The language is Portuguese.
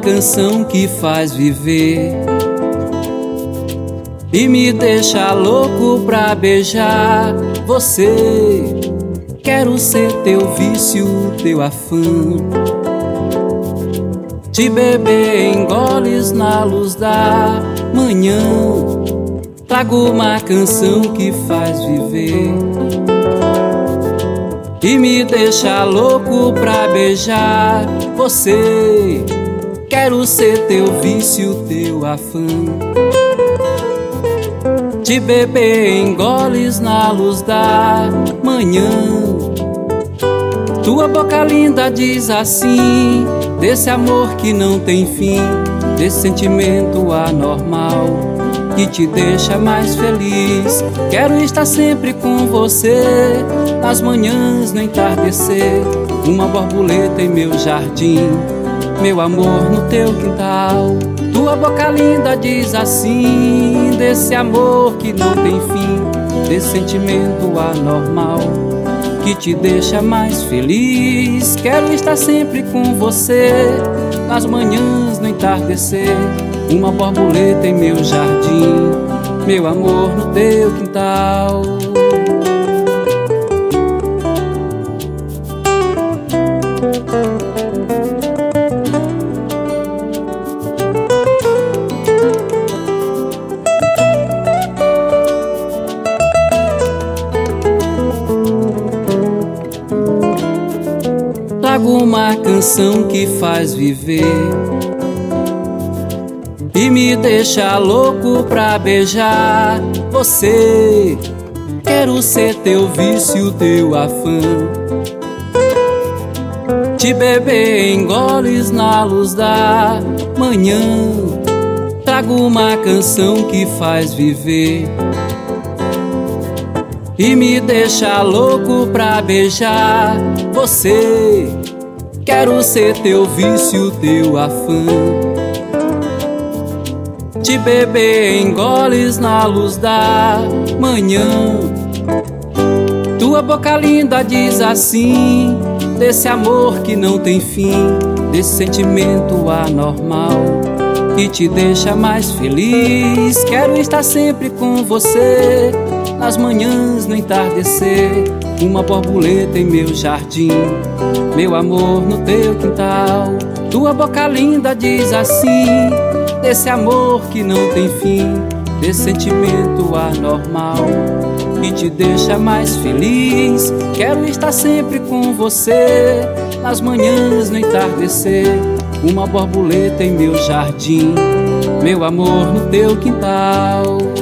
canção que faz viver e me deixa louco pra beijar você. Quero ser teu vício, teu afã, te beber em goles na luz da manhã. Trago uma canção que faz viver e me deixa louco pra beijar você. Quero ser teu vício, teu afã, te beber em goles na luz da manhã. Tua boca linda diz assim, desse amor que não tem fim, desse sentimento anormal que te deixa mais feliz. Quero estar sempre com você, nas manhãs, no entardecer, uma borboleta em meu jardim, meu amor no teu quintal. Tua boca linda diz assim, desse amor que não tem fim, desse sentimento anormal que te deixa mais feliz. Quero estar sempre com você, nas manhãs, no entardecer, uma borboleta em meu jardim, meu amor no teu quintal. Trago uma canção que faz viver e me deixa louco pra beijar você. Quero ser teu vício, teu afã, te beber em goles na luz da manhã. Trago uma canção que faz viver e me deixa louco pra beijar você. Quero ser teu vício, teu afã, te beber em goles na luz da manhã. Tua boca linda diz assim, desse amor que não tem fim, desse sentimento anormal que te deixa mais feliz. Quero estar sempre com você, nas manhãs, no entardecer, uma borboleta em meu jardim, meu amor no teu quintal. Tua boca linda diz assim, desse amor que não tem fim, desse sentimento anormal que te deixa mais feliz. Quero estar sempre com você, nas manhãs, no entardecer, uma borboleta em meu jardim, meu amor no teu quintal.